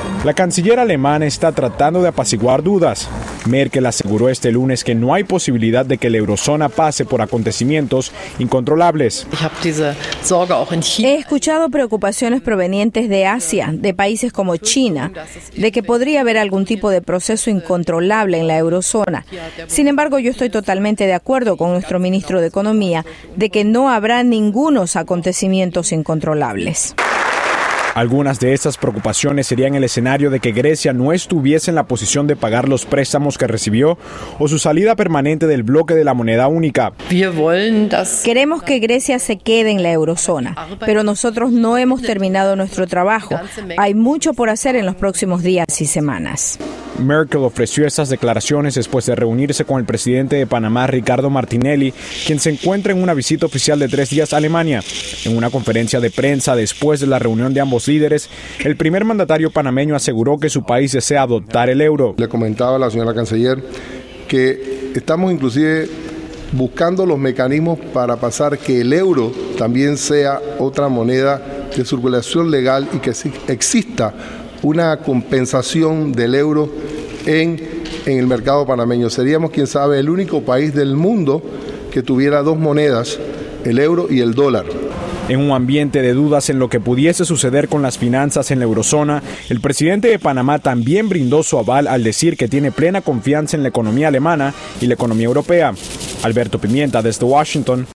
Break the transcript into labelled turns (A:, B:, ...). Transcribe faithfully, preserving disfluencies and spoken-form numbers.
A: La canciller alemana está tratando de apaciguar dudas. Merkel aseguró este lunes que no hay posibilidad de que la eurozona pase por acontecimientos incontrolables.
B: He escuchado preocupaciones provenientes de Asia, de países como China, de que podría haber algún tipo de proceso incontrolable en la eurozona. Sin embargo, yo estoy totalmente de acuerdo con nuestro ministro de Economía de que no habrá ningunos acontecimientos incontrolables.
A: Algunas de estas preocupaciones serían el escenario de que Grecia no estuviese en la posición de pagar los préstamos que recibió o su salida permanente del bloque de la moneda única.
B: Queremos que Grecia se quede en la eurozona, pero nosotros no hemos terminado nuestro trabajo. Hay mucho por hacer en los próximos días y semanas.
A: Merkel ofreció estas declaraciones después de reunirse con el presidente de Panamá, Ricardo Martinelli, quien se encuentra en una visita oficial de tres días a Alemania. En una conferencia de prensa después de la reunión de ambos líderes, el primer mandatario panameño aseguró que su país desea adoptar el euro.
C: Le comentaba a la señora canciller que estamos inclusive buscando los mecanismos para pasar que el euro también sea otra moneda de circulación legal y que exista una compensación del euro en, en el mercado panameño. Seríamos, quién sabe, el único país del mundo que tuviera dos monedas, el euro y el dólar.
A: En un ambiente de dudas en lo que pudiese suceder con las finanzas en la eurozona, el presidente de Panamá también brindó su aval al decir que tiene plena confianza en la economía alemana y la economía europea. Alberto Pimienta, desde Washington.